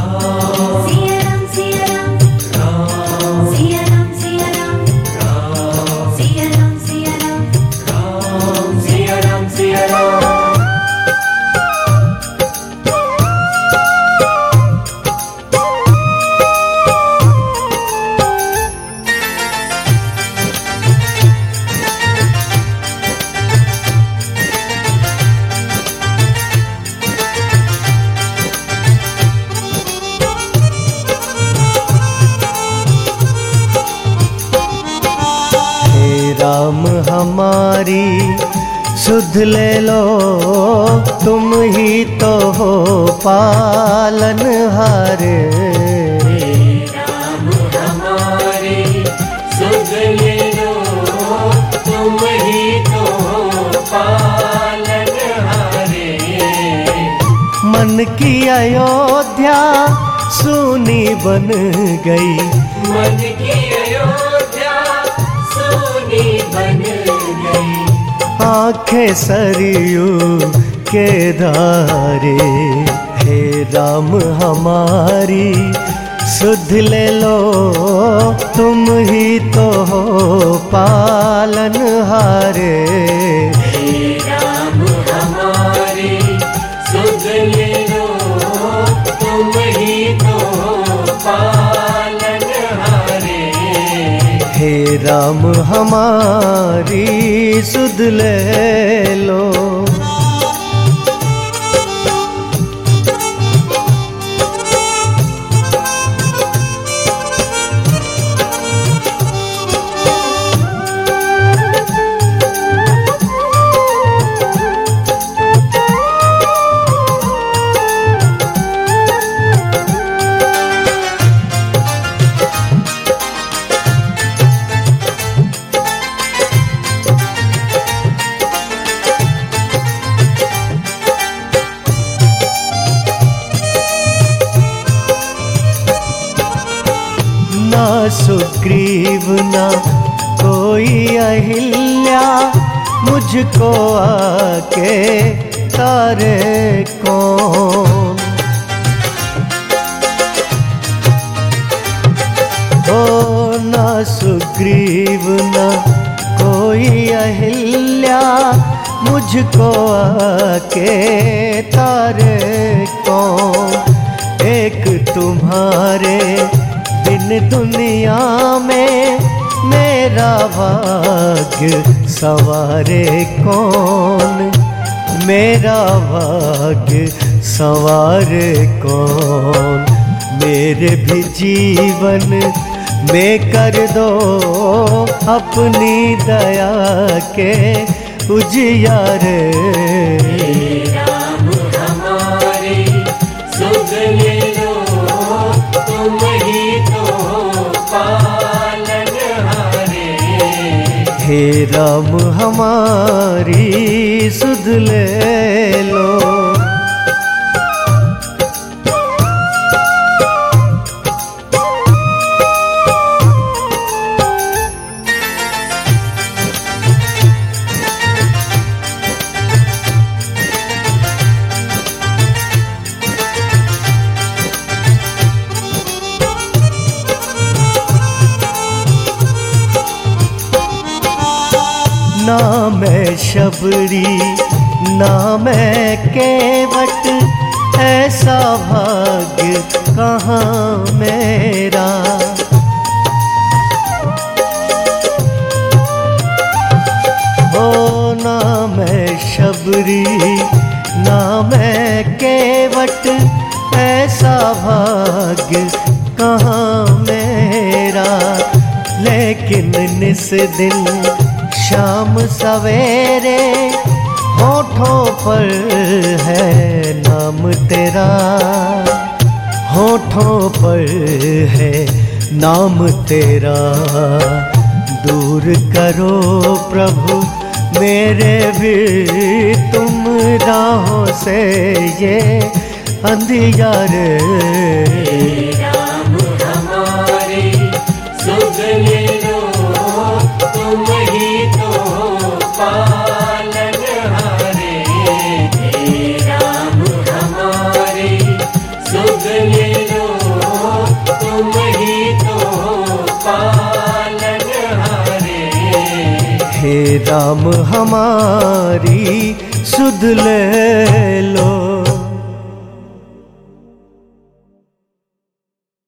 राम हमारी सुध ले लो, तुम ही तो हो पालनहार। राम हमारी सुध ले लो, तुम ही तो हो पालनहार। मन की अयोध्या सूनी बन गई, मन की अयोध्या सूनी बन गई। आंखें सरयू के धारे, हे राम हमारी सुध ले लो, तुम ही तो हो पालनहारे। हे राम हमारी सुध ले लो, तुम ही तो हो पालनहारे। हे राम हमारी सुध ले लो। ना सुग्रीव ना कोई अहिल्या, मुझको आके तारे कौन। ओ ना सुग्रीव ना कोई अहिल्या, मुझको आके तारे कौन। एक तुम्हारे बिन दुनिया में मेरा भाग्य सवारे कौन, मेरा भाग्य सवारे कौन। मेरे भी जीवन में कर दो अपनी दया के उजियारे। राम हमारी सुध ले लो, तुम ही तो हो पालनहारे। हे राम हमारी सुध ले लो। ना मैं शबरी ना मैं केवट, ऐसा भाग्य कहाँ मेरा। हो ना मैं शबरी ना मैं केवट, ऐसा भाग्य कहाँ मेरा। लेकिन निस दिन शाम सवेरे होठों पर है नाम तेरा, होठों पर है नाम तेरा। दूर करो प्रभु मेरे भी तुम राहों से ये अंधियारे। राम हमारी सुध ले लो, तुम ही तो हो पालनहारे। हे राम हमारी सुध ले लो, राम हमारी सुध ले लो।